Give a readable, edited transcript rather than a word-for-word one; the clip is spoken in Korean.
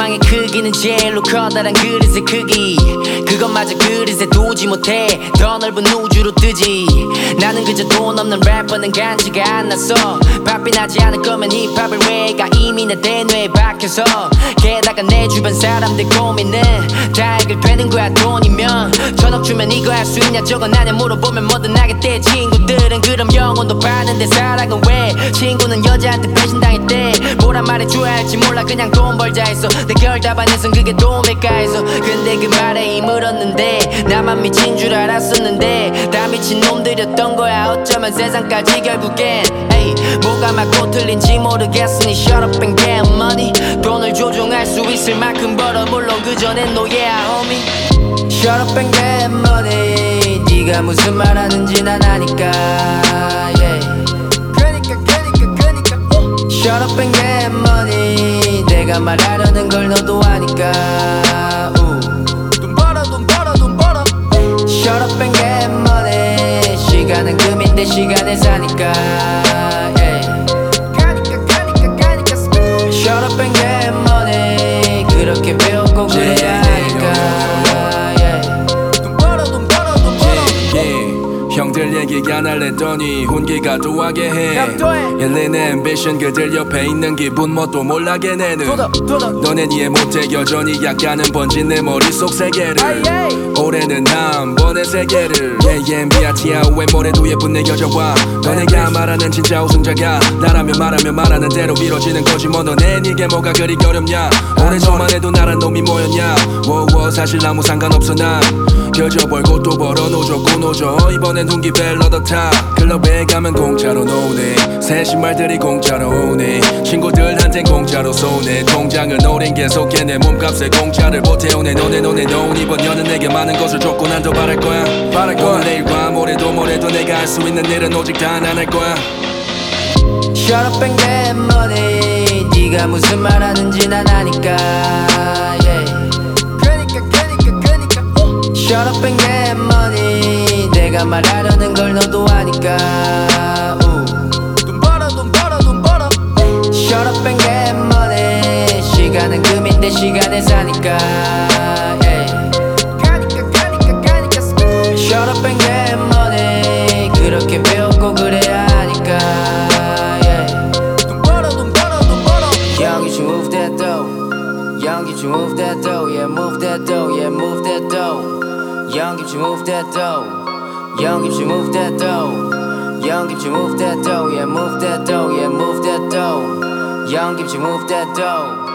방의 크기는 제일로 커다란 그릇의 크기 그것마저 그릇에 두지 못해 더 넓은 우주로 뜨지 나는 그저 돈 없는 래퍼는 간지가 안 났어 바삐 나지 않을 거면 힙합을 왜가 이미 내 대뇌에 박혀서 게다가 내 주변 사람들 고민은 다 해결되는 거야 돈이면 천억 주면 이거 할 수 있냐 저거 나냐 물어보면 뭐든 하겠대 친구들은 그럼 영혼도 파는데 사랑은 왜 친구는 여자한테 배신당했대 뭐라 말해줘야 할지 몰라 그냥 돈 벌자 했어 내 결답안에선 그게 도움일까 해서 근데 그 말에 힘을 얻는데 나만 미친 줄 알았었는데 다 미친 놈들이었던 거야 어쩌면 세상까지 결국엔 에이 뭐가 맞고 틀린지 모르겠으니 shut up and get money 돈을 조종할 수 있을 만큼 벌어 물론 그전엔 노예야 homie shut up and get money 네가 무슨 말 하는지 난 아니까 yeah. 그러니까 shut up and get money 내가 말하려는 걸 너도 아니까 돈 벌어 shut up and get money 시간은 금인데 시간을 사니까 yeah. 가니까 shut up and get money 그렇게 배웠고 그래야 하니까 형들 얘기 안 할랬더니 혼기가 또하게 해 열리는 앰비션 그들 옆에 있는 기분 뭣도 몰라게 내는 너넨 이해 못해 여전히 약간은 번진 내 머릿속 세계를 올해는 한 번의 세계를 비아티야 왜 뭐래도 예쁜 내 여자와 너네가 말하는 진짜 우승자가 나라면 말하는 대로 이뤄지는 거지 뭐 너넨 이게 뭐가 그리 어렵냐 오래전만 해도 나란 놈이 뭐였냐 사실 아무 상관없어 난 그저 벌고 또 벌어 노조고 노조 이번엔 hun기벨 얻어타 클럽에 가면 공짜로 노네 새 신발들이 공짜로 오네 친구들한텐 공짜로 쏘네 통장을 노린 계속해 내 몸값에 공짜를 보태오네 너네 넌 이번 년은 내게 많은 것을 줬고 난 더 바랄 거야 오늘 내일과 모레도 내가 할 수 있는 일은 오직 단 안 할 거야 Shut up and get money 네가 무슨 말 하는지 난 아니까 yeah. Shut up and get money 내가 말하려는 걸 너도 아니까 돈 벌어 Shut up and get money 시간은 금인데 시간을 사니까 yeah. 가니까 Shut up and get money 그렇게 배웠고 그래야 하니까 yeah. 돈 벌어 Young you should move that dough Young you should move that dough Yeah move that dough Yeah move that dough Young, if you move that dough. Young, if you move that dough. Young, if you move that dough. Yeah, move that dough. Yeah, move that dough. Young, if you move that dough.